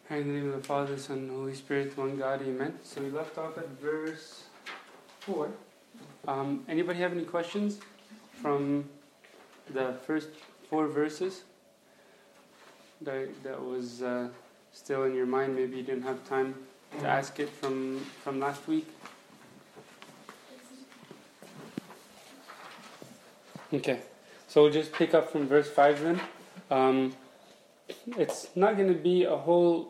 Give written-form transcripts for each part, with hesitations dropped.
In the name of the Father, Son, and Holy Spirit, one God, Amen. So we left off at verse 4. Anybody have any questions from the first 4 verses that was still in your mind? Maybe you didn't have time to ask it from last week. Okay, so we'll just pick up from verse 5 then. It's not going to be a whole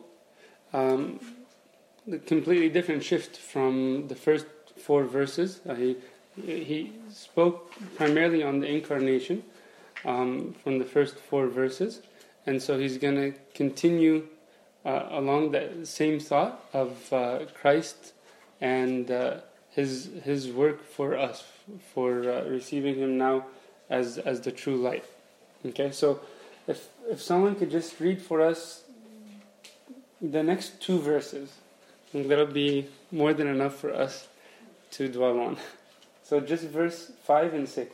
completely different shift from the first 4 verses. He spoke primarily on the incarnation from the first 4 verses, and so he's going to continue along that same thought of Christ and his work for us, for receiving him now as the true light. Okay, so if someone could just read for us the next 2 verses, and that'll be more than enough for us to dwell on. So just verse 5 and 6.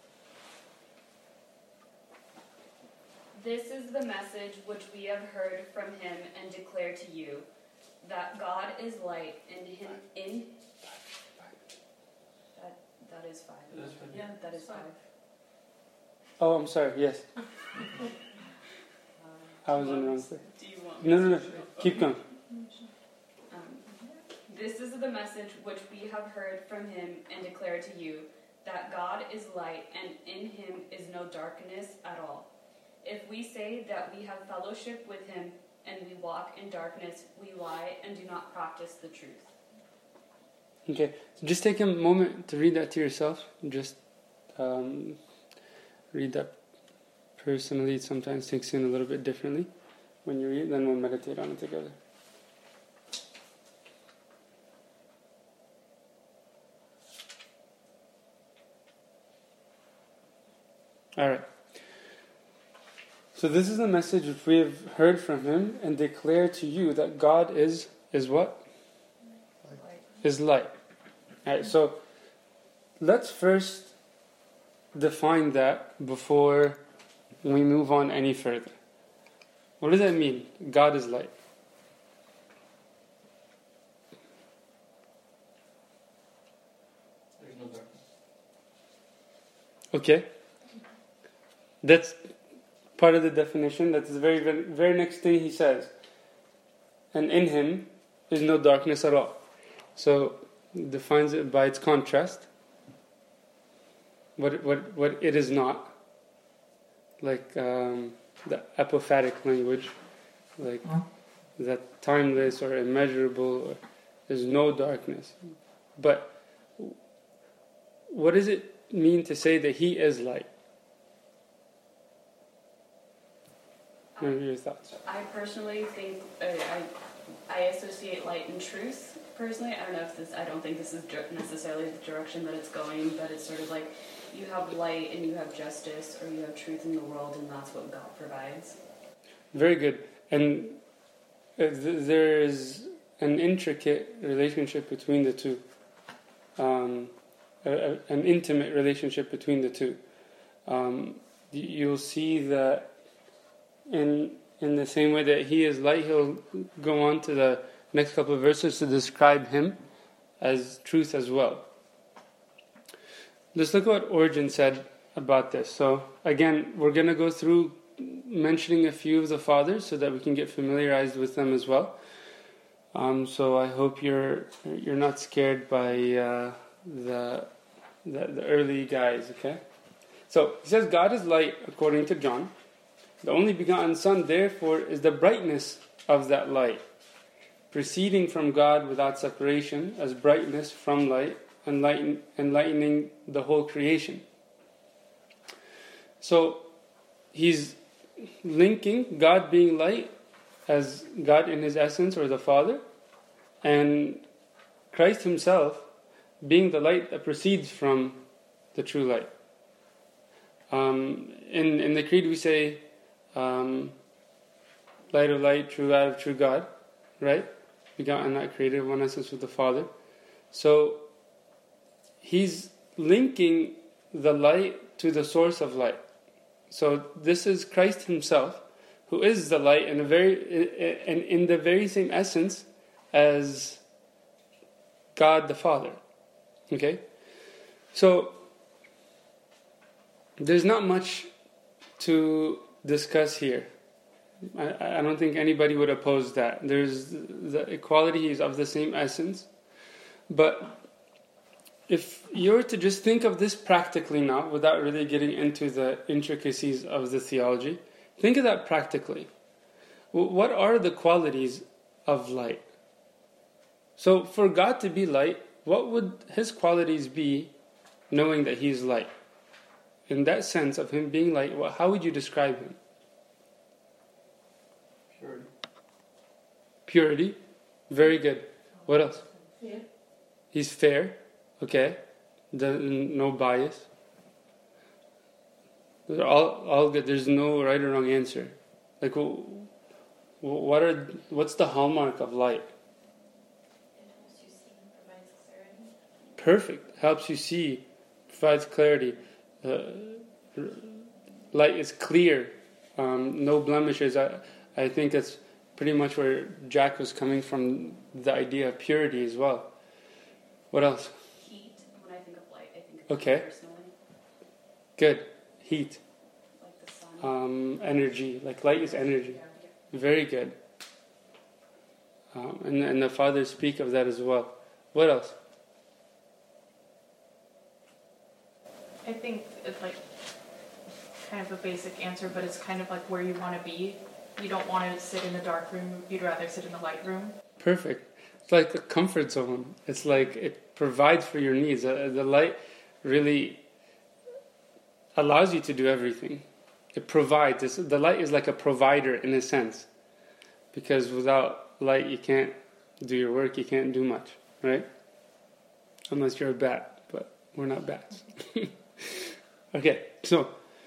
This is the message which we have heard from him and declare to you, that God is light, and that is 5. Yeah, that is 5. Oh, I'm sorry, yes. I was in the wrong place. Do you want No. Keep going. This is the message which we have heard from him and declare to you, that God is light, and in him is no darkness at all. If we say that we have fellowship with him and we walk in darkness, we lie and do not practice the truth. Okay, so just take a moment to read that to yourself. Just read that personally. It sometimes takes in a little bit differently when you read, then we'll meditate on it together. Alright. So this is the message which we have heard from him and declare to you, that God is what? Light. Is light. Alright, so let's first define that before we move on any further. What does that mean? God is light. There's no darkness. Okay. That's part of the definition. That's the very, very, very next thing he says. And in him is no darkness at all. So defines it by its contrast. What it is not. Like the apophatic language, like that timeless or immeasurable, or there's no darkness. But what does it mean to say that he is light? What are your thoughts? I personally think I associate light and truth. Personally, I don't think this is necessarily the direction that it's going, but it's sort of like you have light and you have justice, or you have truth in the world, and that's what God provides. Very good. And there is an intricate relationship between the two, an intimate relationship between the two. You'll see that in the same way that he is light, he'll go on to the next couple of verses to describe him as truth as well. Let's look at what Origen said about this. So again, we're going to go through mentioning a few of the fathers so that we can get familiarized with them as well. So I hope you're not scared by the early guys. Okay. So he says, God is light according to John. The only begotten Son, therefore, is the brightness of that light, proceeding from God without separation, as brightness from light, enlightening the whole creation. So he's linking God being light as God in his essence, or the Father, and Christ himself being the light that proceeds from the true light. In the creed we say, light of light, true light of true God, right? Begotten, not created, one essence with the Father. So he's linking the light to the source of light. So this is Christ himself, who is the light in the very same essence as God the Father. Okay? So, there's not much to discuss here. I don't think anybody would oppose that. There's the equality is of the same essence. But if you were to just think of this practically now, without really getting into the intricacies of the theology, think of that practically. What are the qualities of light? So for God to be light, what would His qualities be, knowing that He is light? In that sense of Him being light, how would you describe Him? Purity. Purity. Very good. What else? Yeah. He's fair. Okay. No bias. Those are all good. There's no right or wrong answer. Like, what's the hallmark of light? It helps you see and provides clarity. Perfect. Helps you see, provides clarity. Light is clear. No blemishes. I think that's pretty much where Jack was coming from, the idea of purity as well. What else? Heat. When I think of light, I think of Okay. heat personally. Good. Heat. Like the sun. Energy. Like light is energy. Very good. And the fathers speak of that as well. What else? I think it's like kind of a basic answer, but it's kind of like where you want to be. You don't want to sit in the dark room. You'd rather sit in the light room. Perfect. It's like a comfort zone. It's like it provides for your needs. The light really allows you to do everything. It provides. The light is like a provider in a sense. Because without light, you can't do your work. You can't do much, right? Unless you're a bat. But we're not bats. Okay, so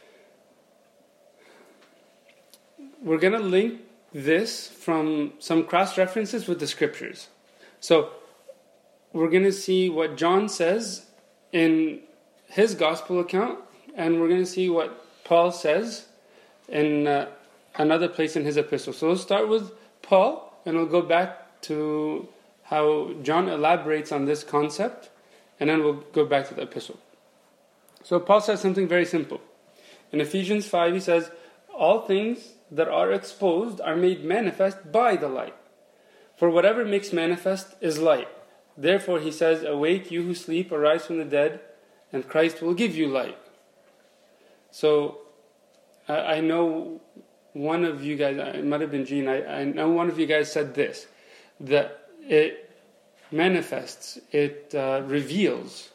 we're going to link this from some cross-references with the scriptures. So we're going to see what John says in his gospel account, and we're going to see what Paul says in another place in his epistle. So we'll start with Paul, and we'll go back to how John elaborates on this concept, and then we'll go back to the epistle. So Paul says something very simple. In Ephesians 5, he says, all things that are exposed are made manifest by the light. For whatever makes manifest is light. Therefore, he says, awake, you who sleep, arise from the dead, and Christ will give you light. So, I know one of you guys, it might have been Gene, I know one of you guys said this, that it manifests, it reveals.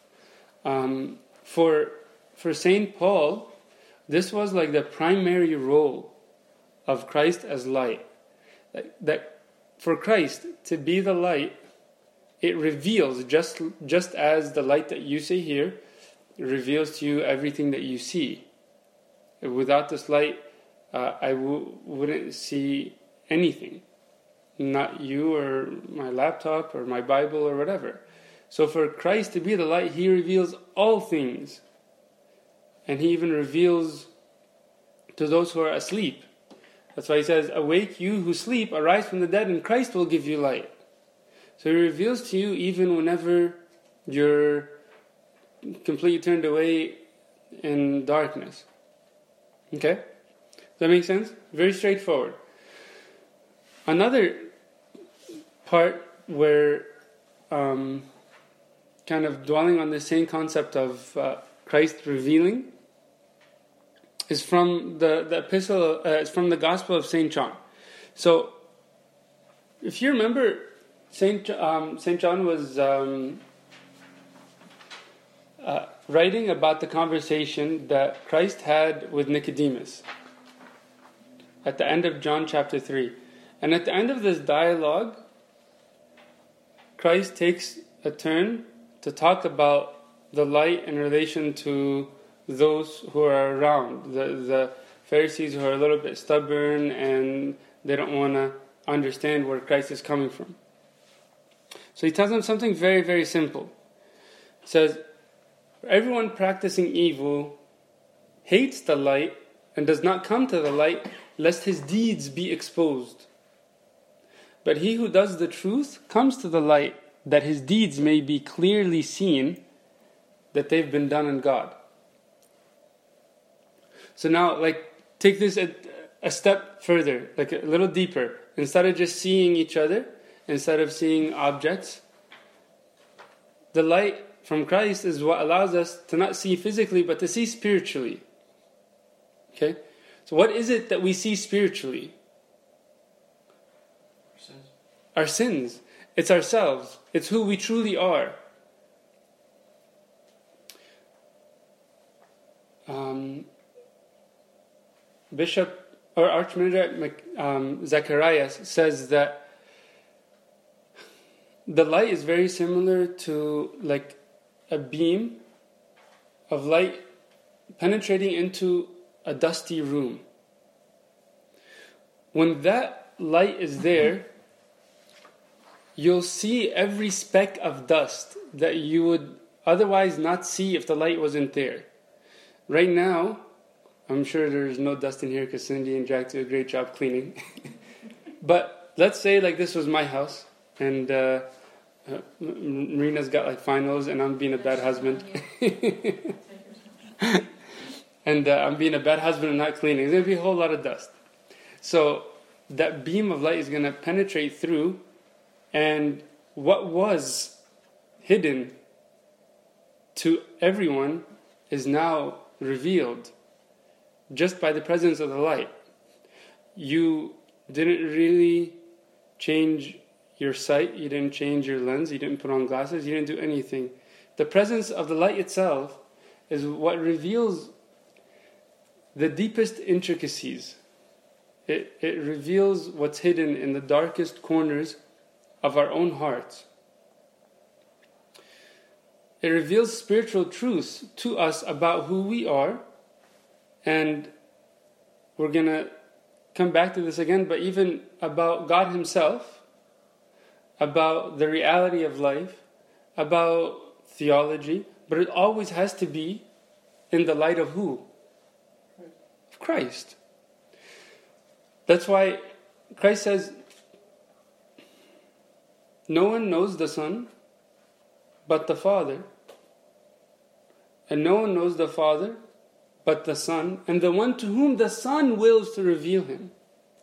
For St. Paul, this was like the primary role of Christ as light. That for Christ to be the light, it reveals, just as the light that you see here reveals to you everything that you see. Without this light, I wouldn't see anything. Not you or my laptop or my Bible or whatever. So for Christ to be the light, He reveals all things. And He even reveals to those who are asleep. That's why He says, awake you who sleep, arise from the dead, and Christ will give you light. So He reveals to you even whenever you're completely turned away in darkness. Okay? Does that make sense? Very straightforward. Another part where kind of dwelling on the same concept of Christ revealing is from the epistle, it's from the Gospel of St. John. So, if you remember, St. John was writing about the conversation that Christ had with Nicodemus at the end of John chapter 3. And at the end of this dialogue, Christ takes a turn to talk about the light in relation to those who are around, the Pharisees who are a little bit stubborn and they don't want to understand where Christ is coming from. So he tells them something very, very simple. He says, everyone practicing evil hates the light and does not come to the light, lest his deeds be exposed. But he who does the truth comes to the light, that his deeds may be clearly seen, that they've been done in God. So now, take this a step further, a little deeper. Instead of just seeing each other, instead of seeing objects, the light from Christ is what allows us to not see physically, but to see spiritually. Okay? So what is it that we see spiritually? Our sins. It's ourselves. It's who we truly are. Bishop or Archimandrite Zacharias says that the light is very similar to a beam of light penetrating into a dusty room. When that light is there, you'll see every speck of dust that you would otherwise not see if the light wasn't there. Right now, I'm sure there's no dust in here because Cindy and Jack do a great job cleaning. But let's say this was my house, and Marina's got finals, and I'm being a bad husband. And I'm being a bad husband and not cleaning. There's going to be a whole lot of dust. So that beam of light is going to penetrate through, and what was hidden to everyone is now revealed just by the presence of the light. You didn't really change your sight, you didn't change your lens, you didn't put on glasses, you didn't do anything. The presence of the light itself is what reveals the deepest intricacies. It reveals what's hidden in the darkest corners of our own hearts. It reveals spiritual truths to us about who we are, and we're going to come back to this again, but even about God Himself, about the reality of life, about theology, but it always has to be in the light of who? Of Christ. That's why Christ says, no one knows the Son but the Father, and no one knows the Father but the Son, and the one to whom the Son wills to reveal Him.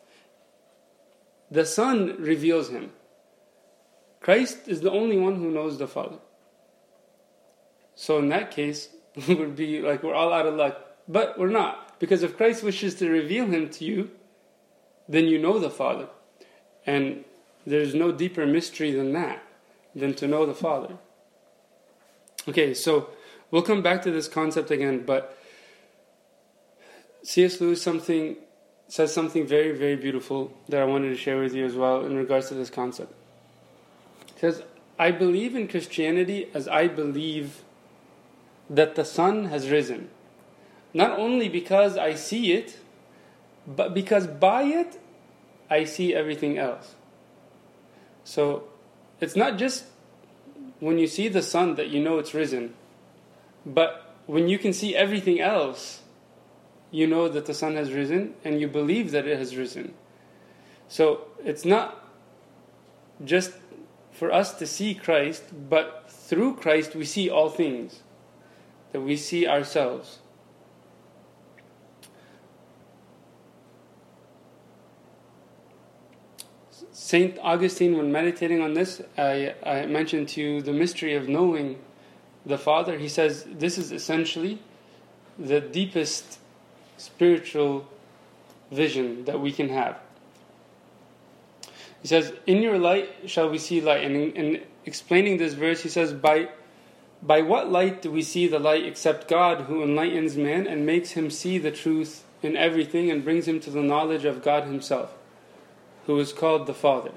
The Son reveals Him. Christ is the only one who knows the Father. So in that case, we would be we're all out of luck. But we're not. Because if Christ wishes to reveal Him to you, then you know the Father. And there's no deeper mystery than that, than to know the Father. Okay, so we'll come back to this concept again, but C.S. Lewis says something very, very beautiful that I wanted to share with you as well in regards to this concept. He says, I believe in Christianity as I believe that the sun has risen. Not only because I see it, but because by it, I see everything else. So, it's not just when you see the sun that you know it's risen, but when you can see everything else, you know that the sun has risen, and you believe that it has risen. So, it's not just for us to see Christ, but through Christ we see all things, that we see ourselves. St. Augustine, when meditating on this, I mentioned to you the mystery of knowing the Father. He says this is essentially the deepest spiritual vision that we can have. He says, in your light shall we see light. And in explaining this verse, he says, by what light do we see the light except God, who enlightens man and makes him see the truth in everything and brings him to the knowledge of God Himself, who is called the Father.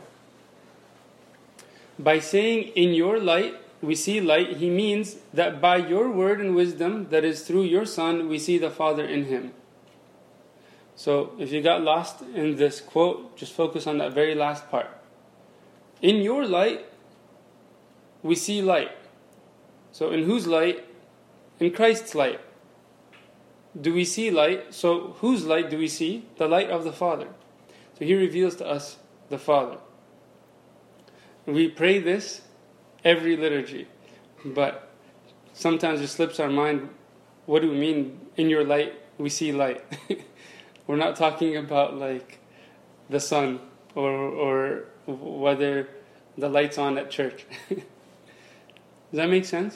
By saying, in your light we see light, he means that by your word and wisdom, that is through your Son, we see the Father in Him. So, if you got lost in this quote, just focus on that very last part. In your light, we see light. So, in whose light? In Christ's light. do we see light? So whose light do we see? The light of the Father. So He reveals to us the Father. We pray this every liturgy, but sometimes it slips our mind. What do we mean? In your light, we see light. We're not talking about like the sun or whether the light's on at church. Does that make sense?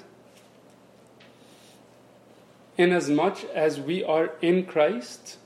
Inasmuch as we are in Christ,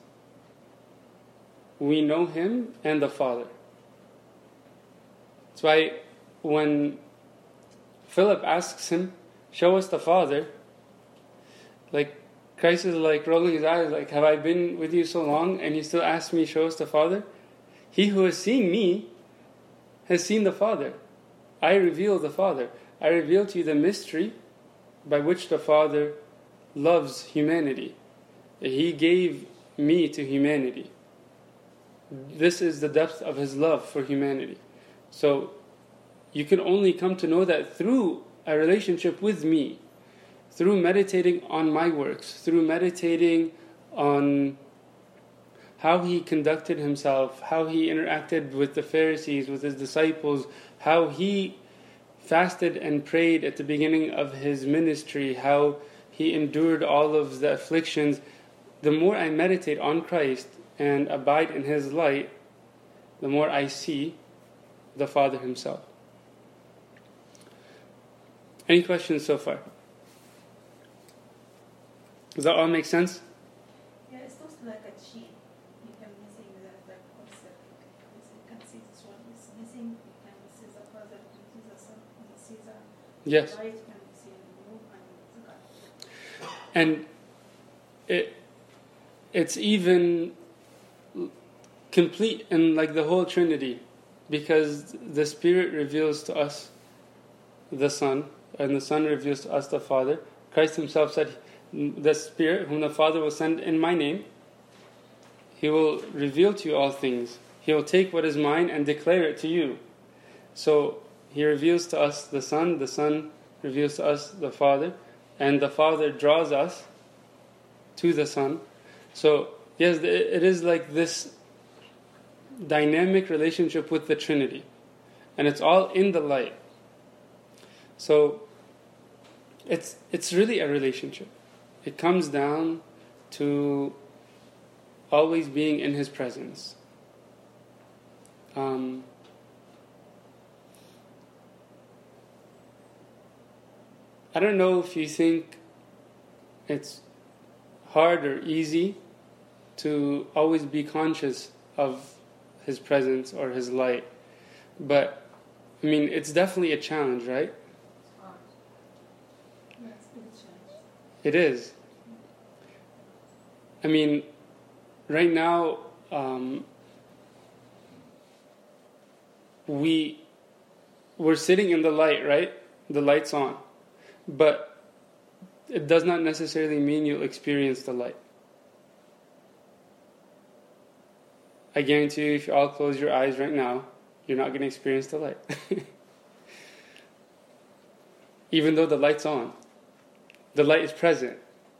we know Him and the Father. That's why when Philip asks him, show us the Father, like Christ is like rolling his eyes, like, have I been with you so long and you still ask me, show us the Father? He who has seen me has seen the Father. I reveal the Father. I reveal to you the mystery by which the Father loves humanity. He gave me to humanity. This is the depth of His love for humanity. So you can only come to know that through a relationship with me, through meditating on my works, through meditating on how He conducted Himself, how He interacted with the Pharisees, with His disciples, how He fasted and prayed at the beginning of His ministry, how He endured all of the afflictions. The more I meditate on Christ and abide in His light, the more I see the Father Himself. Any questions so far? Does that all make sense? Yeah, it's also like a cheat. You can missing that like concept. You can see this one is missing. You can see the Father, you can see the Son, you can see the Yes. light, you can see the moon and the God. And it's even complete in like the whole Trinity, because the Spirit reveals to us the Son, and the Son reveals to us the Father. Christ Himself said, the Spirit whom the Father will send in my name, He will reveal to you all things. He will take what is mine and declare it to you. So He reveals to us the Son reveals to us the Father, and the Father draws us to the Son. So yes, it is like this dynamic relationship with the Trinity, and it's all in the light. So it's really a relationship. It comes down to always being in His presence. I don't know if you think it's hard or easy to always be conscious of His presence or His light, but I mean, it's definitely a challenge, right? Yeah, it's a big challenge. It is. I mean, right now, we're sitting in the light, right? The light's on. But it does not necessarily mean you'll experience the light. I guarantee you, if you all close your eyes right now, you're not going to experience the light. Even though the light's on. The light is present.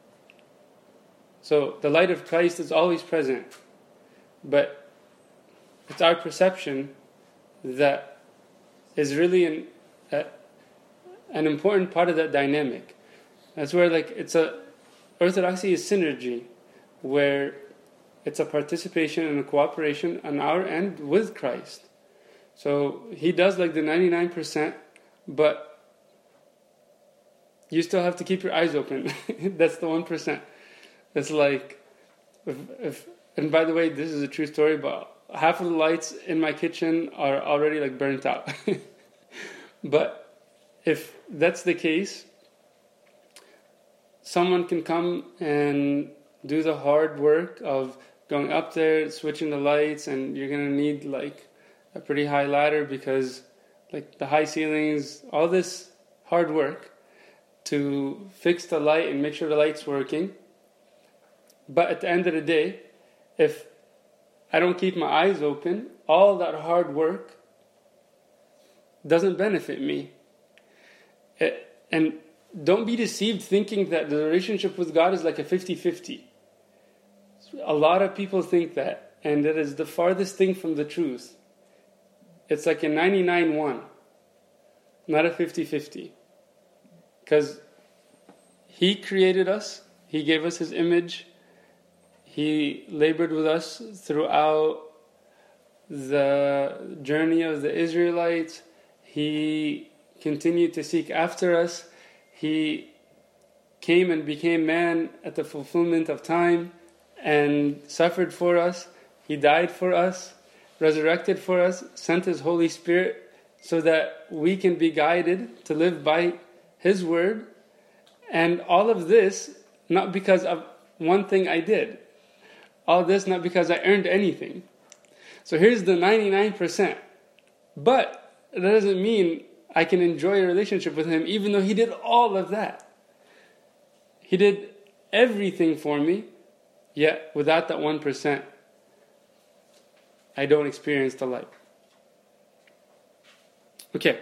So the light of Christ is always present. But it's our perception that is really an important part of that dynamic. That's where orthodoxy is synergy, where it's a participation and a cooperation on our end with Christ. So He does like the 99%, but you still have to keep your eyes open. That's the 1%. It's like, and by the way, this is a true story, but half of the lights in my kitchen are already like burnt out. But if that's the case, someone can come and do the hard work of going up there, switching the lights, and you're going to need like a pretty high ladder because like the high ceilings, all this hard work to fix the light and make sure the light's working. But at the end of the day, if I don't keep my eyes open, all that hard work doesn't benefit me. And don't be deceived thinking that the relationship with God is like a 50-50. A lot of people think that, and it is the farthest thing from the truth. It's like a 99-1, not a 50-50. Because He created us, He gave us His image, He labored with us throughout the journey of the Israelites, He continued to seek after us, He came and became man at the fulfillment of time and suffered for us, He died for us, resurrected for us, sent His Holy Spirit so that we can be guided to live by His word. And all of this not because of one thing I did. All this not because I earned anything. So here's the 99%. But that doesn't mean I can enjoy a relationship with Him even though He did all of that. He did everything for me, yet without that 1%, I don't experience the light. Okay.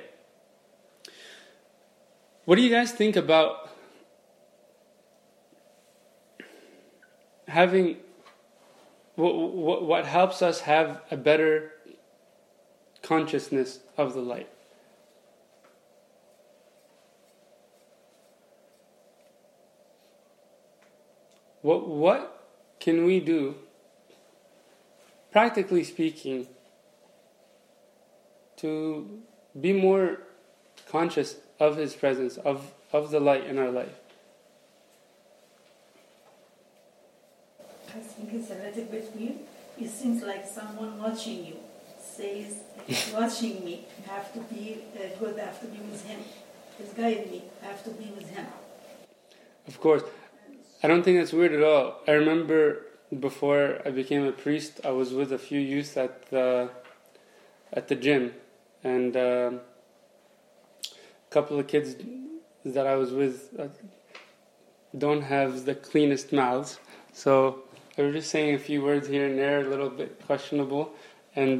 What do you guys think about having, what helps us have a better consciousness of the light? What can we do, practically speaking, to be more conscious of His presence, of the light in our life? I think it's a little bit weird. It seems like someone watching you says, watching me, I have to be good, I have to be with Him. He's guiding me, I have to be with Him. Of course. I don't think that's weird at all. I remember before I became a priest, I was with a few youth at the gym, and a couple of kids that I was with don't have the cleanest mouths, so they were just saying a few words here and there, a little bit questionable, and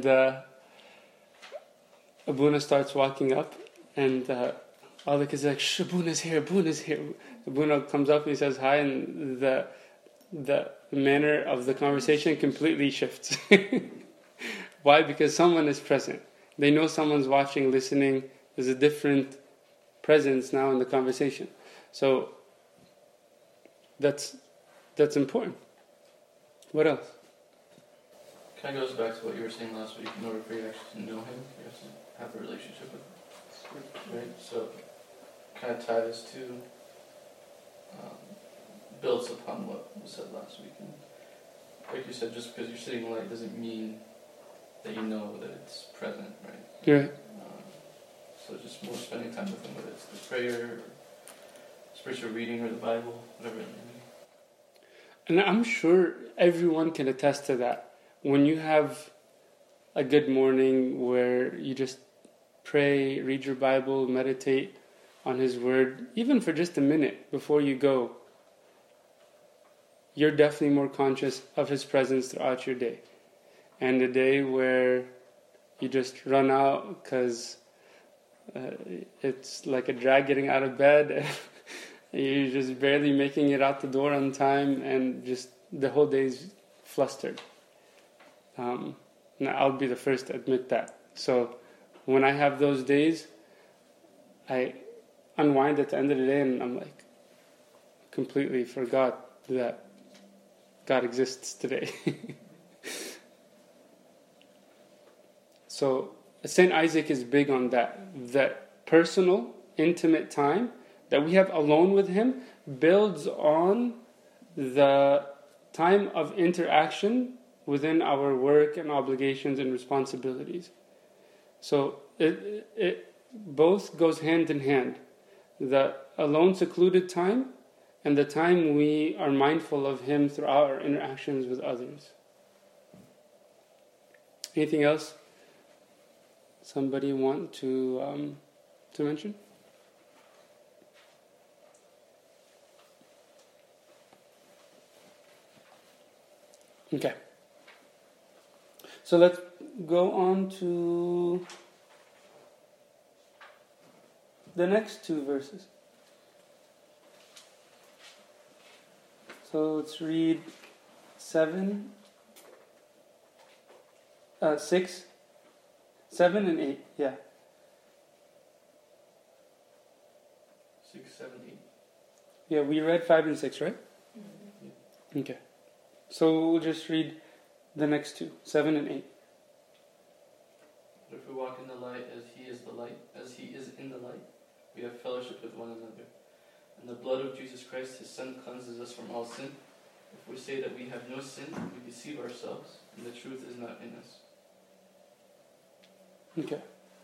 Abuna starts walking up, and all the kids are like, "Shh, Abuna's here, Abuna's here." Abuna comes up and he says hi, and the manner of the conversation completely shifts. Why? Because someone is present. They know someone's watching, listening. There's a different presence now in the conversation. So that's important. What else? Kind of goes back to what you were saying last week. In order for you actually to know Him, you have to have a relationship with Him. Right? So kind of tie this to builds upon what was said last week. And like you said, just because you're sitting in light doesn't mean that you know that it's present, right? Yeah. So just more spending time with Him, whether it's the prayer, or spiritual reading, or the Bible, whatever it may be. And I'm sure everyone can attest to that. When you have a good morning where you just pray, read your Bible, meditate on His Word, even for just a minute before you go, you're definitely more conscious of His presence throughout your day. And a day where you just run out because it's like a drag getting out of bed, you're just barely making it out the door on time, and just the whole day's flustered. Now, I'll be the first to admit that. So when I have those days, I unwind at the end of the day and I'm like, completely forgot that God exists today. So Saint Isaac is big on that personal, intimate time that we have alone with Him builds on the time of interaction within our work and obligations and responsibilities. So it both goes hand in hand. The alone, secluded time and the time we are mindful of Him throughout our interactions with others. Anything else somebody want to mention? Okay. So let's go on to the next two verses. So let's read 7, 6, 7 and 8. Yeah. 6, 7, 8. Yeah, we read 5 and 6, right? Okay. So we'll just read the next two, 7 and 8. But if we walk in the light as he is in the light, we have fellowship with one another. And the blood of Jesus Christ, his Son, cleanses us from all sin. If we say that we have no sin, we deceive ourselves, and the truth is not in us. Okay.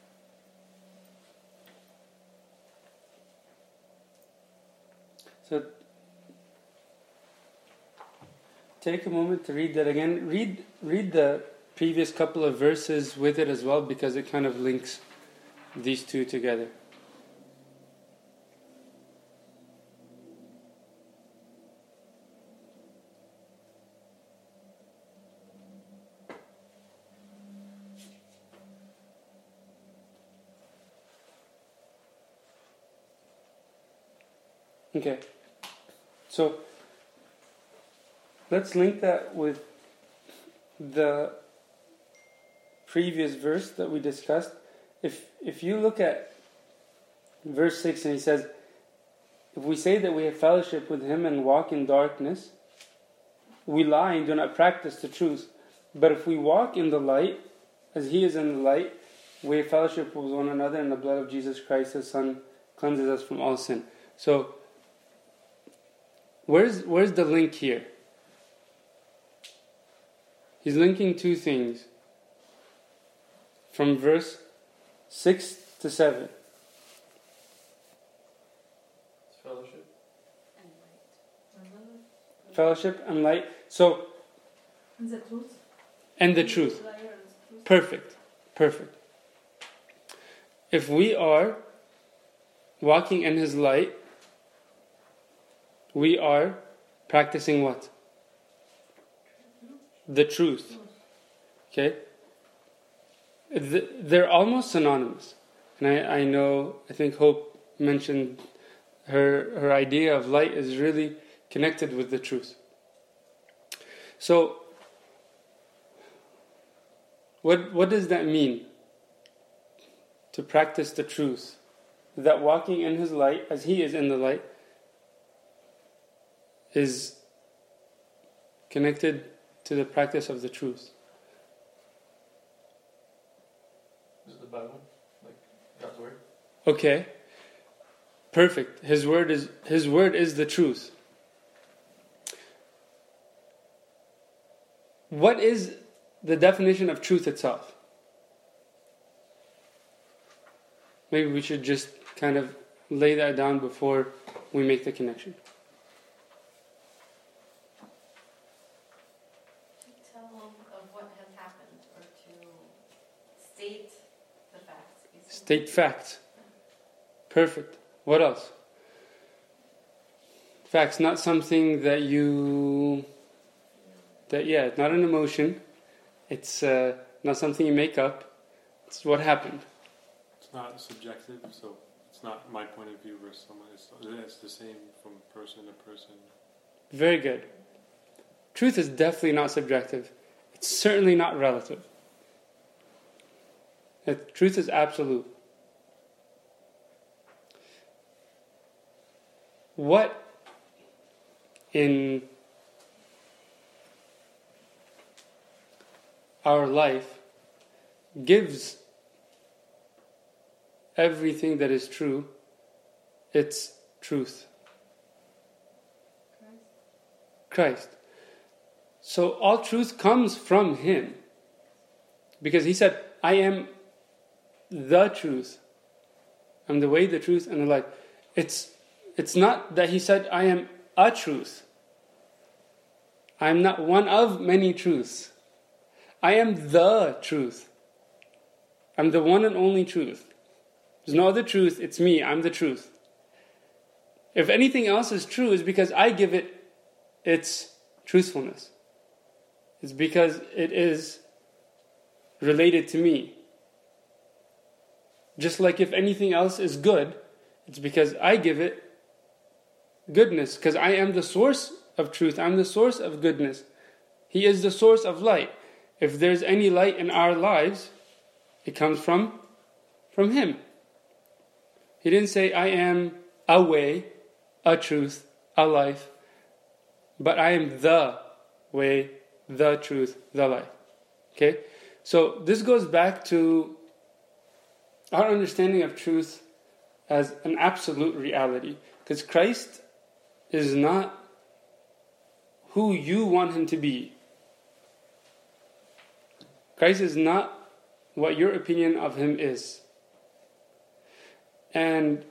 So take a moment to read that again. Read the previous couple of verses with it as well, because it kind of links these two together. Okay, so let's link that with the previous verse that we discussed. If you look at verse 6, and he says, if we say that we have fellowship with him and walk in darkness, we lie and do not practice the truth. But if we walk in the light, as he is in the light, we have fellowship with one another, and the blood of Jesus Christ, his Son, cleanses us from all sin. So, where's the link here? He's linking two things from verse 6 to 7. It's fellowship. Fellowship and light. So, And the truth. and the truth. Perfect. If we are walking in his light, we are practicing what? The truth. Okay? They're almost synonymous. And I think Hope mentioned her idea of light is really connected with the truth. So, what does that mean? To practice the truth. That walking in his light, as he is in the light, is connected to the practice of the truth. Is it the Bible? Like God's word? Okay. Perfect. His word is the truth. What is the definition of truth itself? Maybe we should just kind of lay that down before we make the connection. To tell of what has happened, or to state the facts. Basically. State facts. Perfect. What else? Facts, not something that it's not an emotion. It's not something you make up. It's what happened. It's not subjective, so it's not my point of view versus someone. It's the same from person to person. Very good. Truth is definitely not subjective. It's certainly not relative. Truth is absolute. What in our life gives everything that is true its truth? Christ. So all truth comes from him. Because he said, I am the truth. I'm the way, the truth, and the life. It's not that he said, I am a truth. I am not one of many truths. I am the truth. I'm the one and only truth. There's no other truth, it's me, I'm the truth. If anything else is true, it's because I give it its truthfulness. It's because it is related to me. Just like if anything else is good, it's because I give it goodness, because I am the source of truth, I'm the source of goodness. He is the source of light. If there's any light in our lives, it comes from Him. He didn't say, I am a way, a truth, a life, but I am the way, the truth, the life. Okay? So this goes back to our understanding of truth as an absolute reality. Because Christ is not who you want Him to be. Christ is not what your opinion of Him is. And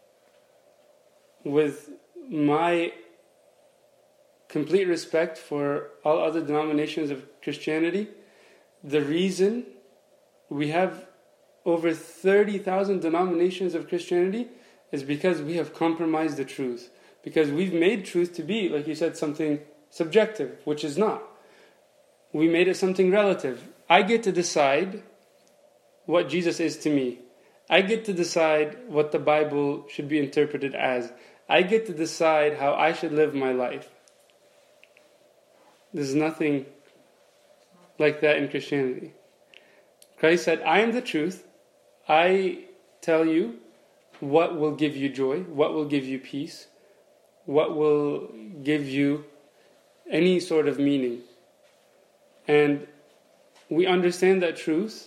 with my complete respect for all other denominations of Christianity, the reason we have over 30,000 denominations of Christianity is because we have compromised the truth. Because we've made truth to be, like you said, something subjective, which is not. We made it something relative. I get to decide what Jesus is to me. I get to decide what the Bible should be interpreted as. I get to decide how I should live my life. There's nothing like that in Christianity. Christ said, I am the truth. I tell you what will give you joy, what will give you peace, what will give you any sort of meaning. And we understand that truth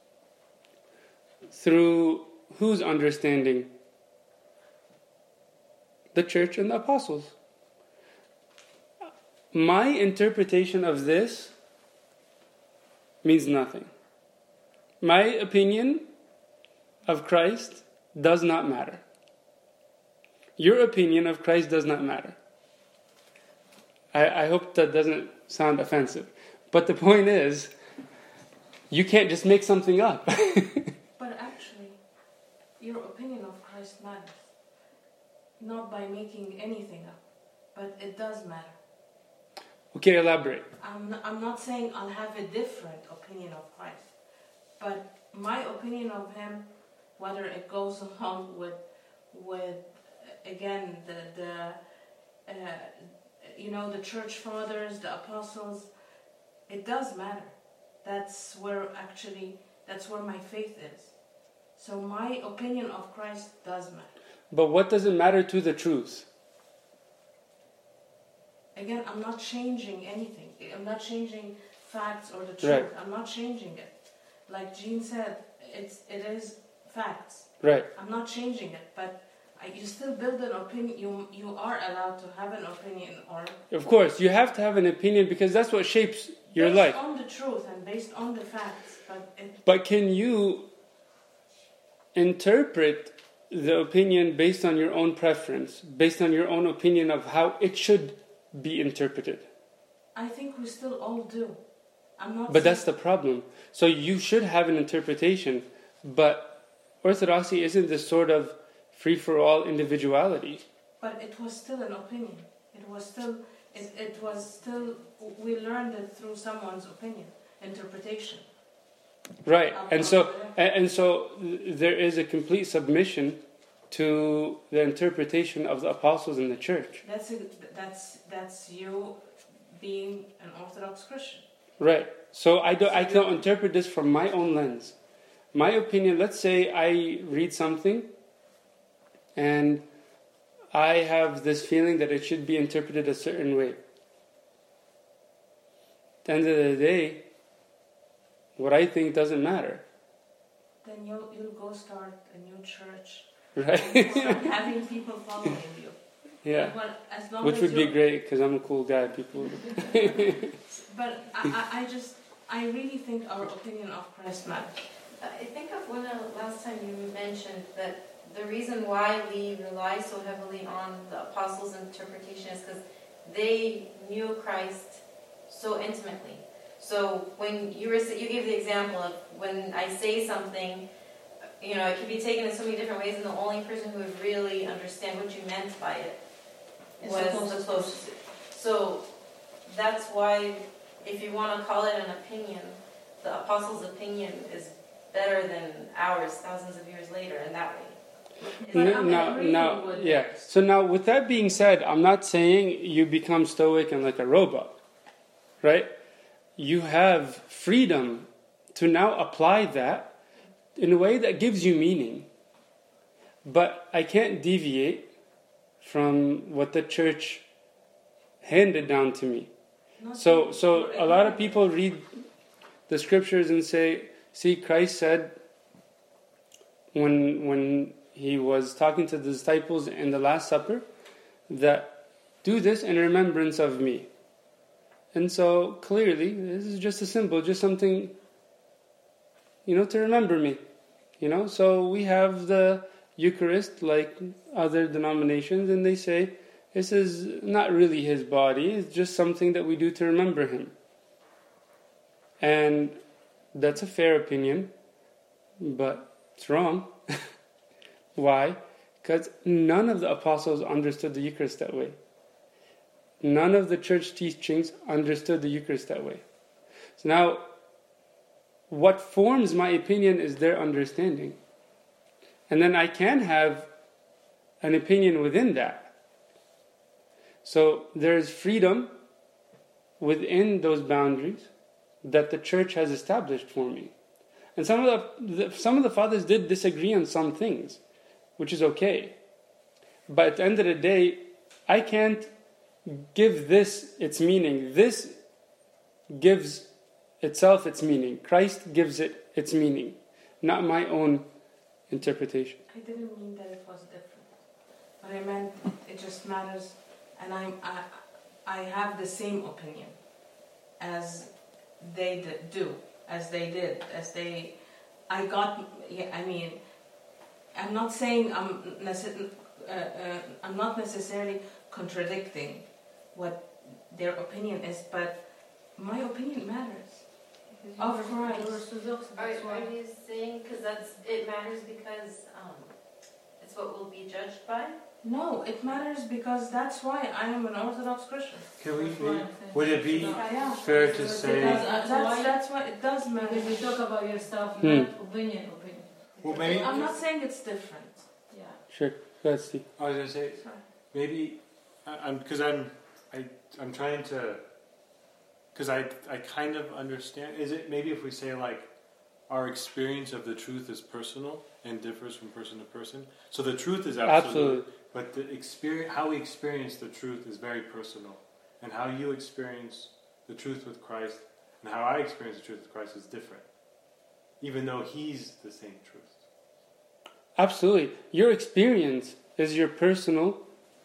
through whose understanding? The church and the apostles. My interpretation of this means nothing. My opinion of Christ does not matter. Your opinion of Christ does not matter. I hope that doesn't sound offensive. But the point is, you can't just make something up. But actually, your opinion of Christ matters. Not by making anything up, but it does matter. Okay, elaborate. I'm not saying I'll have a different opinion of Christ, but my opinion of Him, whether it goes along with again the church fathers, the apostles, it does matter. That's where my faith is. So my opinion of Christ does matter. But what does it matter to the truth? Again, I'm not changing anything. I'm not changing facts or the truth. Right. I'm not changing it. Like Jean said, it is facts. Right. I'm not changing it, but you still build an opinion. You are allowed to have an opinion, or of course, you have to have an opinion because that's what shapes your life. Based on the truth and based on the facts. But can you interpret the opinion based on your own preference, based on your own opinion of how it should be interpreted? I think we still all do. But that's the problem. So you should have an interpretation, but orthodoxy isn't this sort of free-for-all individuality. But it was still an opinion. It was still, we learned it through someone's opinion, interpretation. Right, and so there is a complete submission to the interpretation of the apostles in the church. That's you being an Orthodox Christian. Right. So I don't interpret this from my own lens. My opinion. Let's say I read something, and I have this feeling that it should be interpreted a certain way. At the end of the day, what I think doesn't matter. Then you'll go start a new church. Right. And start having people following you. Yeah. Well, as long which as would be great because I'm a cool guy. People. But I really think our opinion of Christ matters. I think of when last time you mentioned that the reason why we rely so heavily on the apostles' interpretation is because they knew Christ so intimately. So when you gave the example of when I say something, it can be taken in so many different ways, and the only person who would really understand what you meant by it was the closest. So that's why, if you want to call it an opinion, the apostles' opinion is better than ours thousands of years later in that way. Yeah. So now, with that being said, I'm not saying you become stoic and like a robot, right? you have freedom to now apply that in a way that gives you meaning. But I can't deviate from what the church handed down to me. So a lot of people read the scriptures and say, see, Christ said when he was talking to the disciples in the Last Supper that do this in remembrance of me. And so clearly this is just a symbol, just something, to remember me. So we have the Eucharist like other denominations, and they say this is not really his body, it's just something that we do to remember him. And that's a fair opinion, but it's wrong. Why? Because none of the apostles understood the Eucharist that way. None of the church teachings understood the Eucharist that way. So now, what forms my opinion is their understanding. And then I can have an opinion within that. So there is freedom within those boundaries that the church has established for me. And some of the fathers did disagree on some things, which is okay. But at the end of the day, I can't give this its meaning. This gives itself its meaning. Christ gives it its meaning, not my own interpretation. I didn't mean that it was different, but I meant it just matters, and I have the same opinion as they did. I'm not saying I'm not necessarily contradicting what their opinion is, but my opinion matters. Of Christ. Are you saying because it matters because it's what we'll be judged by? No, it matters because that's why I am an Orthodox Christian. Would it be fair to say? That's why it does matter. Because you talk about yourself, not opinion. Well, maybe I'm not saying it's different. Yeah. Sure, go ahead, Steve. I was going to say, maybe, I'm trying to, because I kind of understand. Is it maybe if we say like our experience of the truth is personal and differs from person to person? So the truth is absolute. But the how we experience the truth is very personal. And how you experience the truth with Christ and how I experience the truth with Christ is different. Even though he's the same truth. Absolutely. Your experience is your personal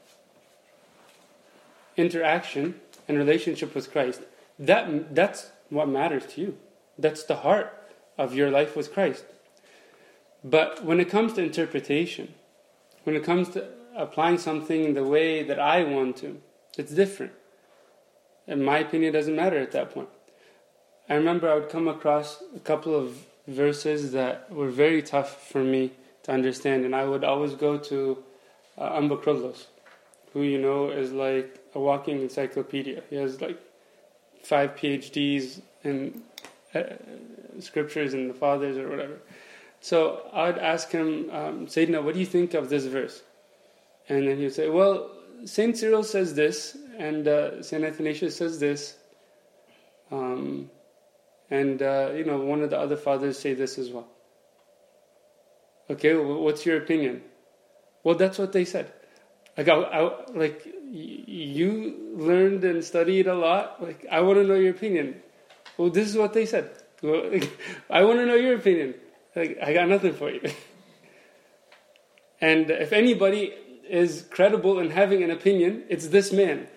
interaction and relationship with Christ. That's what matters to you. That's the heart of your life with Christ. But when it comes to interpretation, when it comes to applying something the way that I want to, it's different. And my opinion doesn't matter at that point. I remember I would come across a couple of verses that were very tough for me to understand, and I would always go to Amba Krullos, who is like a walking encyclopedia. He has like 5 PhDs in scriptures and the fathers or whatever. So I'd ask him, Sayyidina, what do you think of this verse? And then he'd say, well, Saint Cyril says this, and Saint Athanasius says this, and one of the other fathers say this as well. Okay, well, what's your opinion? Well, that's what they said. Like, you learned and studied a lot. Like, I want to know your opinion. Well, this is what they said. Well, I want to know your opinion. Like, I got nothing for you. And if anybody is credible in having an opinion, it's this man.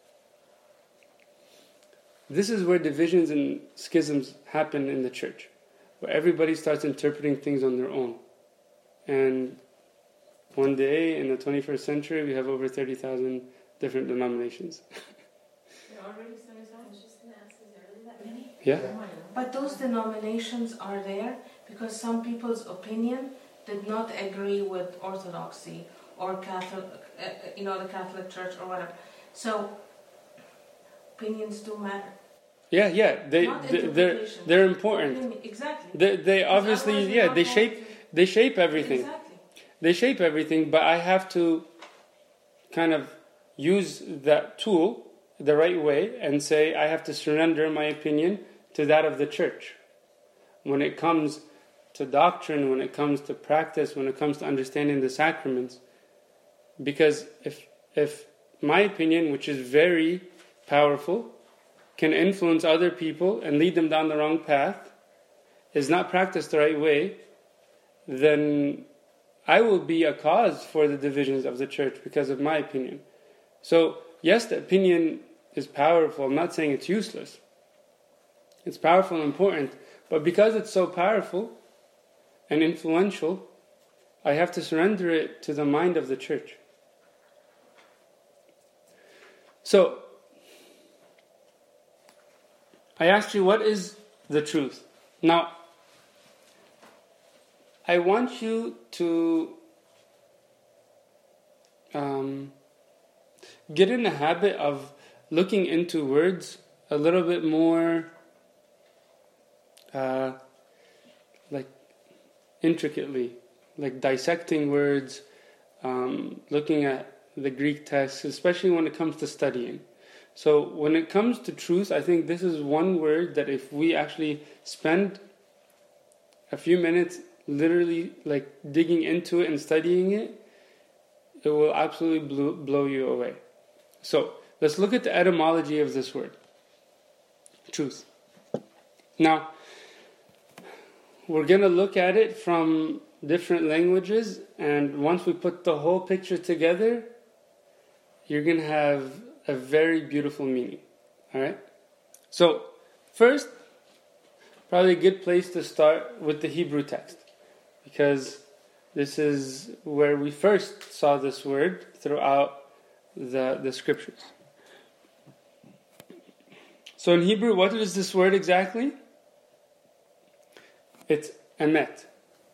This is where divisions and schisms happen in the church, where everybody starts interpreting things on their own. And one day in the 21st century, we have over 30,000 different denominations. There are already 30,000? I was just going to ask, is there really that many? Yeah. But those denominations are there because some people's opinion did not agree with Orthodoxy or Catholic, the Catholic Church or whatever. So opinions do matter. Yeah. They're important. Exactly. They obviously, they shape everything. Exactly. They shape everything, but I have to kind of use that tool the right way and say, I have to surrender my opinion to that of the church. When it comes to doctrine, when it comes to practice, when it comes to understanding the sacraments. Because if my opinion, which is very powerful, can influence other people and lead them down the wrong path, is not practiced the right way, then I will be a cause for the divisions of the church because of my opinion. So, yes, the opinion is powerful. I'm not saying it's useless. It's powerful and important. But because it's so powerful and influential, I have to surrender it to the mind of the church. So, I asked you, what is the truth? Now, I want you to get in the habit of looking into words a little bit more like intricately, like dissecting words, looking at the Greek text, especially when it comes to studying. So when it comes to truth, I think this is one word that if we actually spend a few minutes literally like digging into it and studying it, it will absolutely blow you away. So let's look at the etymology of this word, truth. Now, we're going to look at it from different languages, and once we put the whole picture together, you're going to have a very beautiful meaning. Alright? So, first, probably a good place to start with the Hebrew text, because this is where we first saw this word throughout the scriptures. So in Hebrew, what is this word exactly? It's emet.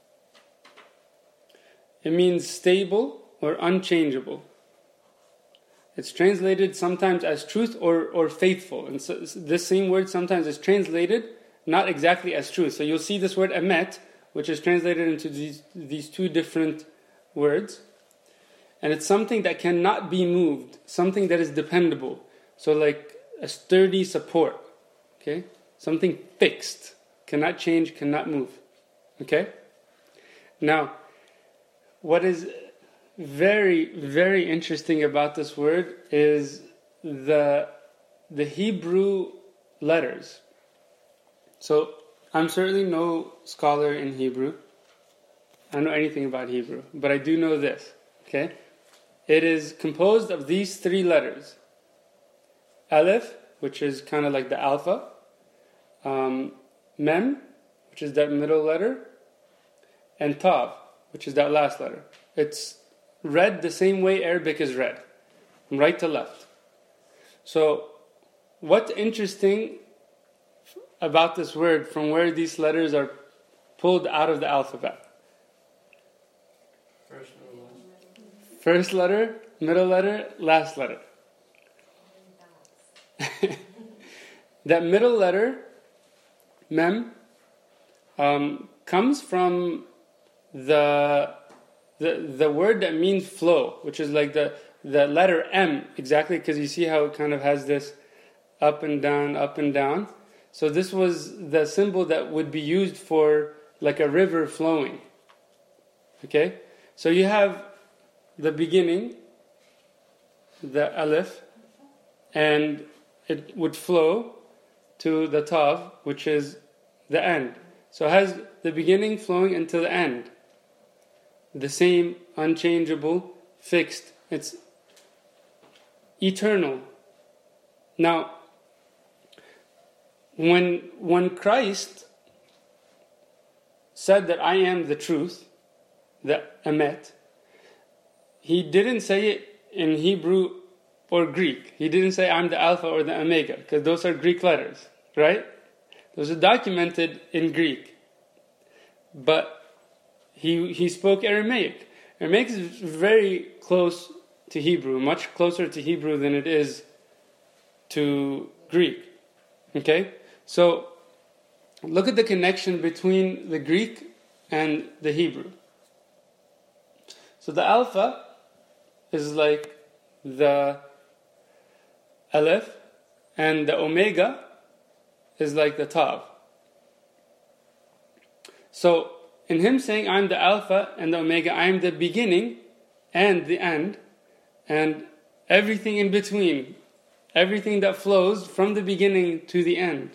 It means stable or unchangeable. It's translated sometimes as truth or faithful. And so this same word sometimes is translated not exactly as truth. So you'll see this word emet, which is translated into these two different words. And it's something that cannot be moved, something that is dependable. So like a sturdy support, okay? Something fixed, cannot change, cannot move, okay? Now, what is very, very interesting about this word is the Hebrew letters. So, I'm certainly no scholar in Hebrew. I don't know anything about Hebrew, but I do know this, okay? It is composed of these three letters. Aleph, which is kind of like the alpha. Mem, which is that middle letter. And Tav, which is that last letter. It's read the same way Arabic is read, from right to left. So, what's interesting about this word from where these letters are pulled out of the alphabet? First letter, middle letter, last letter. That middle letter, mem, comes from the word that means flow, which is like the letter M, exactly, because you see how it kind of has this up and down, up and down. So this was the symbol that would be used for like a river flowing. Okay? So you have the beginning, the Aleph, and it would flow to the Tav, which is the end. So it has the beginning flowing until the end. The same, unchangeable, fixed. It's eternal. Now, when Christ said that I am the truth, the emet, he didn't say it in Hebrew or Greek. He didn't say I'm the Alpha or the Omega, because those are Greek letters, right? Those are documented in Greek. But he spoke Aramaic. Aramaic is very close to Hebrew, much closer to Hebrew than it is to Greek. Okay? So, look at the connection between the Greek and the Hebrew. So the Alpha is like the Aleph, and the Omega is like the Tav. So, in him saying, I'm the Alpha and the Omega, I am the beginning and the end, and everything in between, everything that flows from the beginning to the end.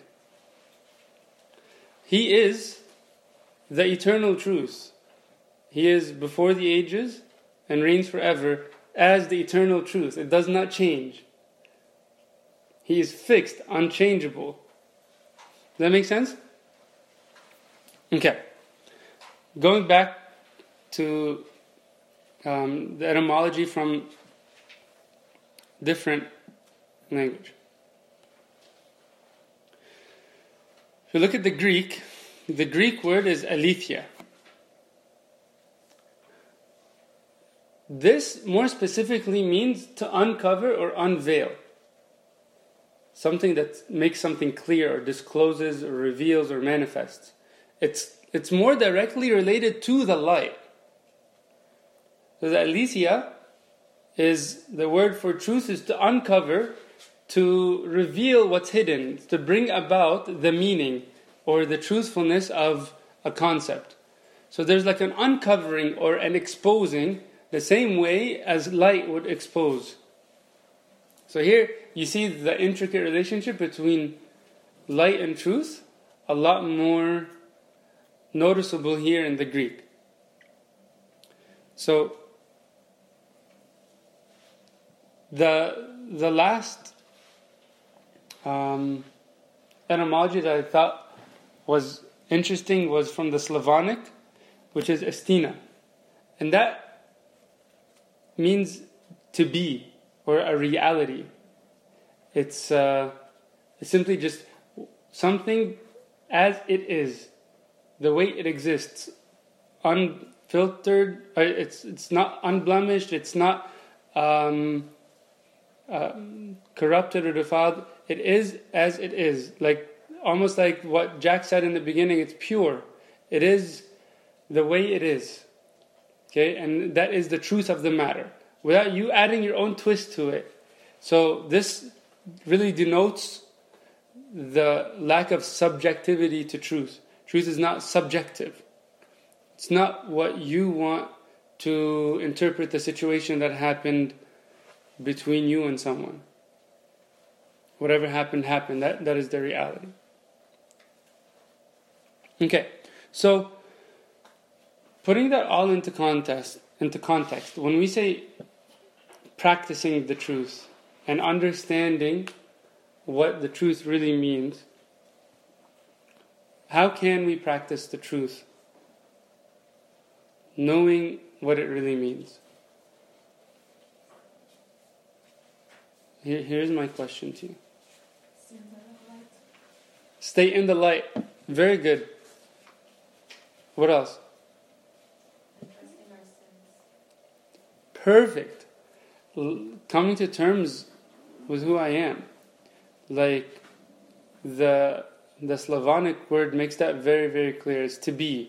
He is the eternal truth. He is before the ages and reigns forever as the eternal truth. It does not change. He is fixed, unchangeable. Does that make sense? Okay. Going back to the etymology from different language. If you look at the Greek word is aletheia. This more specifically means to uncover or unveil. Something that makes something clear or discloses or reveals or manifests. It's more directly related to the light. So the aletheia is the word for truth, is to uncover, to reveal what's hidden, to bring about the meaning or the truthfulness of a concept. So there's like an uncovering or an exposing, the same way as light would expose. So here you see the intricate relationship between light and truth, a lot more noticeable here in the Greek. So the last etymology that I thought was interesting was from the Slavonic, which is estina. And that means to be, or a reality. It's simply just something as it is, the way it exists, unfiltered. It's not unblemished. It's not corrupted or defiled. It is as it is, like almost like what Jack said in the beginning. It's pure. It is the way it is. Okay, and that is the truth of the matter, without you adding your own twist to it. So this really denotes the lack of subjectivity to truth. Truth is not subjective. It's not what you want to interpret the situation that happened between you and someone. Whatever happened, happened. That is the reality. Okay, so putting that all into context, when we say practicing the truth and understanding what the truth really means, how can we practice the truth knowing what it really means? Here's my question to you. Stay in the light. Very good. What else? Perfect. Coming to terms with who I am. Like the Slavonic word makes that very, very clear. It's to be.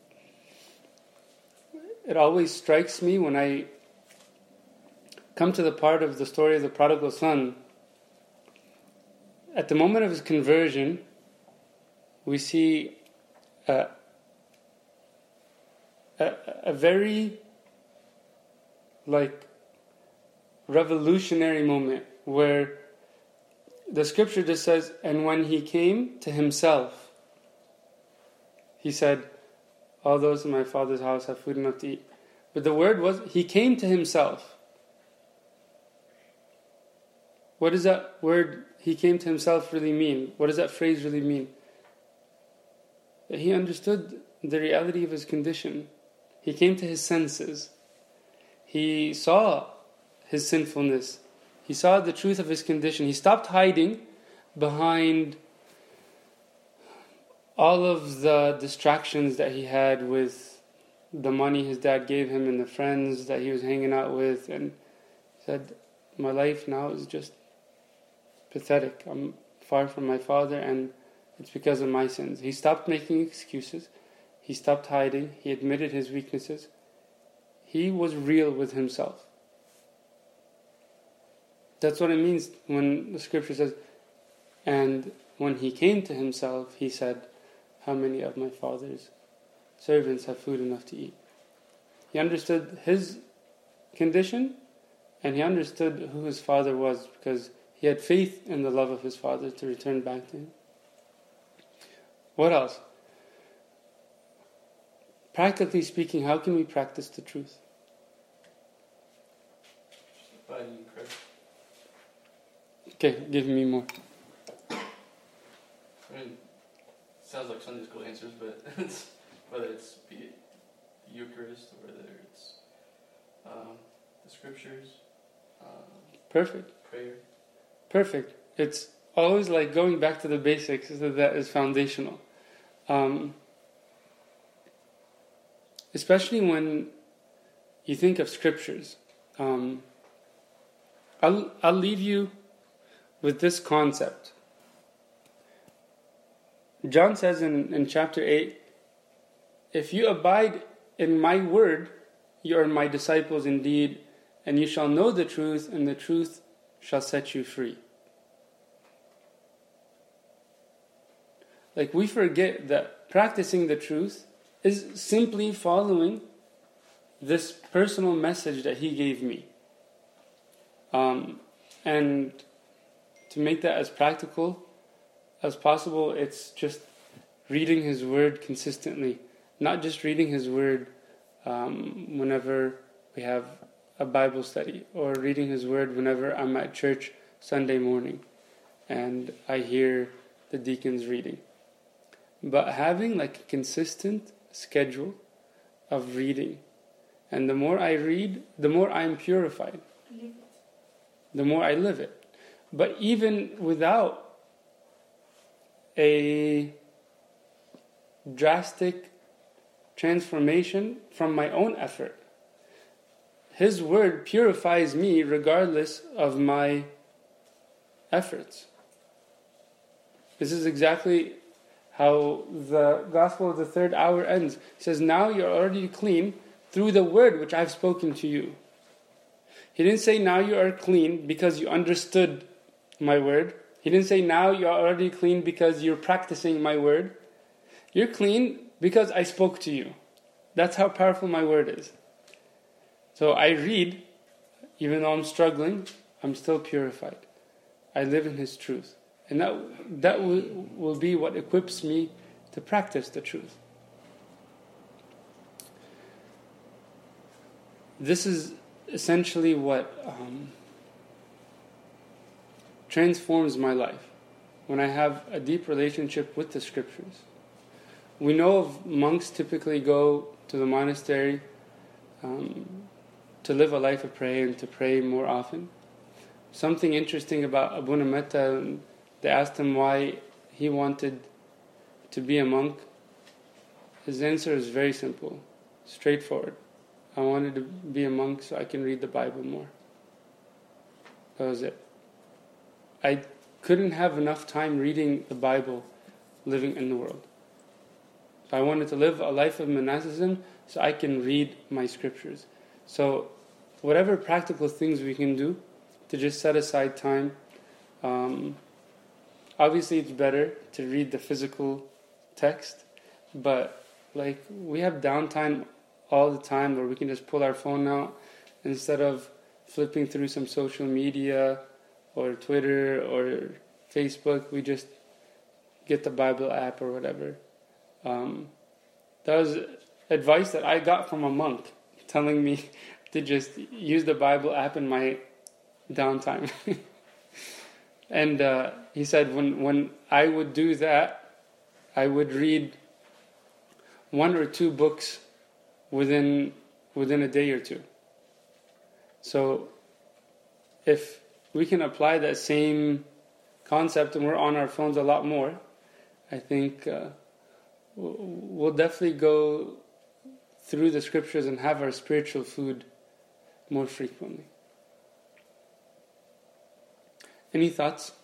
It always strikes me when I come to the part of the story of the prodigal son. At the moment of his conversion, we see a very revolutionary moment where the scripture just says, and when he came to himself, he said, all those in my father's house have food enough to eat. But the word was, he came to himself. What does that word, he came to himself, really mean? What does that phrase really mean? That he understood the reality of his condition. He came to his senses. He saw his sinfulness. He saw the truth of his condition. He stopped hiding behind all of the distractions that he had with the money his dad gave him and the friends that he was hanging out with, and said, my life now is just pathetic. I'm far from my father, and it's because of my sins. He stopped making excuses. He stopped hiding. He admitted his weaknesses. He was real with himself. That's what it means when the scripture says, and when he came to himself, he said, how many of my father's servants have food enough to eat? He understood his condition, and he understood who his father was, because he had faith in the love of his father to return back to him. What else? Practically speaking, how can we practice the truth? Abiding in Christ. Okay, give me more. I mean, it sounds like Sunday school answers, but whether it's be it the Eucharist or whether it's the scriptures, Perfect. prayer. Perfect. It's always like going back to the basics, that is foundational. Especially when you think of scriptures. I'll leave you with this concept. John says in chapter 8, if you abide in my word, you are my disciples indeed, and you shall know the truth, and the truth shall set you free. Like, we forget that practicing the truth is simply following this personal message that he gave me. And to make that as practical as possible, it's just reading his word consistently. Not just reading his word whenever we have a Bible study, or reading his word whenever I'm at church Sunday morning and I hear the deacons reading. But having like a consistent schedule of reading. And the more I read, the more I'm purified. The more I live it. But even without a drastic transformation from my own effort, his word purifies me regardless of my efforts. This is exactly how the gospel of the third hour ends. It says, now you're already clean through the word which I've spoken to you. He didn't say now you are clean because you understood my word. He didn't say now you are already clean because you're practicing my word. You're clean because I spoke to you. That's how powerful my word is. So I read, even though I'm struggling, I'm still purified. I live in his truth. And that will be what equips me to practice the truth. This is essentially what transforms my life, when I have a deep relationship with the scriptures. We know of monks typically go to the monastery to live a life of prayer and to pray more often. Something interesting about Abuna Metta, they asked him why he wanted to be a monk. His answer is very simple, straightforward. I wanted to be a monk so I can read the Bible more. That was it. I couldn't have enough time reading the Bible living in the world. So I wanted to live a life of monasticism so I can read my scriptures. So whatever practical things we can do to just set aside time. Obviously it's better to read the physical text, but like we have downtime all the time where we can just pull our phone out instead of flipping through some social media or Twitter or Facebook. We just get the Bible app or whatever. That was advice that I got from a monk telling me to just use the Bible app in my downtime. And he said when I would do that, I would read 1 or 2 books within a day or two. So if we can apply that same concept and we're on our phones a lot more, I think we'll definitely go through the scriptures and have our spiritual food more frequently. Any thoughts?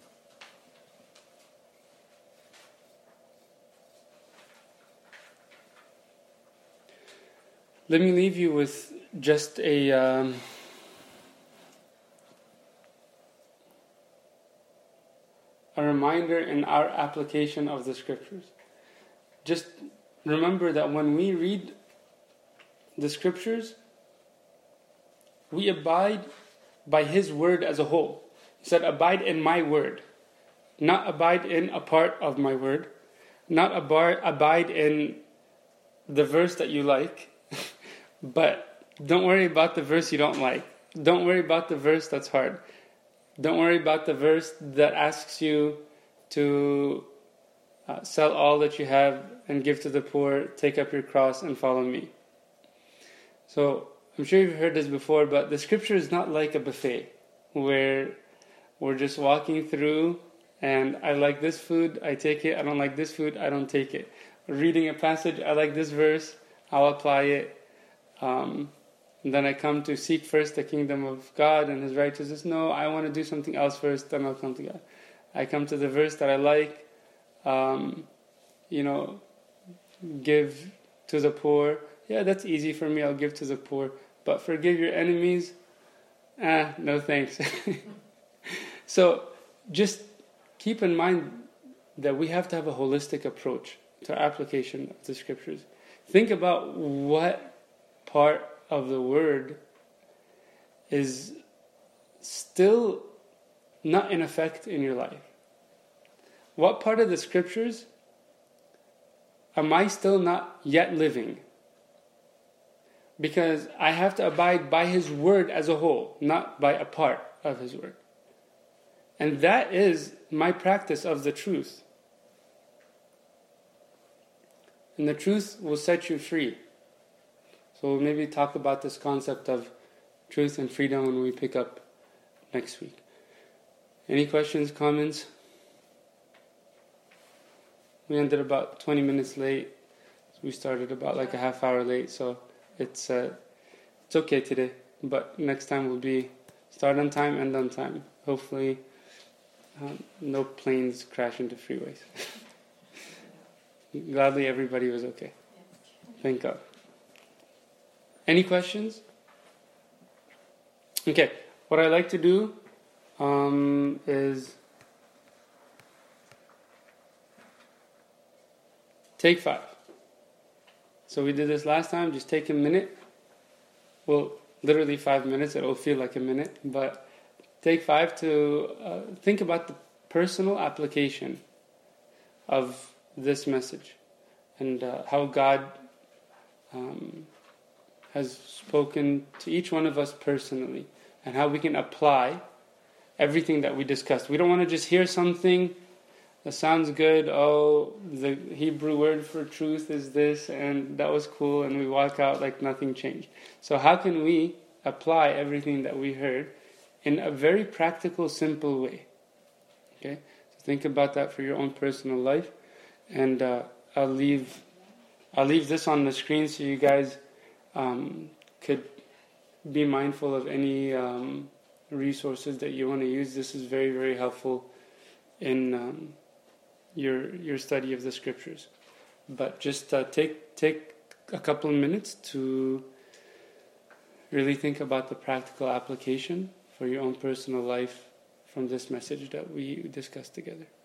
Let me leave you with just a a reminder in our application of the scriptures. Just remember that when we read the scriptures, we abide by His word as a whole. He said, abide in my word. Not abide in a part of my word. Not abide in the verse that you like. But don't worry about the verse you don't like. Don't worry about the verse that's hard. Don't worry about the verse that asks you to sell all that you have and give to the poor, take up your cross and follow me. So, I'm sure you've heard this before, but the scripture is not like a buffet where we're just walking through and I like this food, I take it. I don't like this food, I don't take it. Reading a passage, I like this verse, I'll apply it. And then I come to seek first the kingdom of God and His righteousness. No, I want to do something else first, then I'll come to God. I come to the verse that I like, give to the poor. Yeah, that's easy for me, I'll give to the poor. But forgive your enemies, no thanks. So just keep in mind that we have to have a holistic approach to our application of the scriptures. Think about what part of the word is still not in effect in your life. What part of the scriptures am I still not yet living? Because I have to abide by His word as a whole, not by a part of His word. And that is my practice of the truth. And the truth will set you free. So we'll maybe talk about this concept of truth and freedom when we pick up next week. Any questions, comments? We ended about 20 minutes late. We started about like a half hour late, so it's okay today. But next time will be start on time, end on time. Hopefully no planes crash into freeways. Gladly everybody was okay. Thank God. Any questions? Okay, what I like to do is take 5. So we did this last time, just take a minute. Well, literally 5 minutes, it'll feel like a minute, but take 5 to think about the personal application of this message and how God has spoken to each one of us personally and how we can apply everything that we discussed. We don't want to just hear something that sounds good. Oh, the Hebrew word for truth is this and that was cool, and we walk out like nothing changed. So how can we apply everything that we heard in a very practical, simple way? Okay, so think about that for your own personal life, and I'll leave this on the screen so you guys could be mindful of any resources that you want to use. This is very, very helpful in your study of the scriptures. But just take a couple of minutes to really think about the practical application for your own personal life from this message that we discussed together.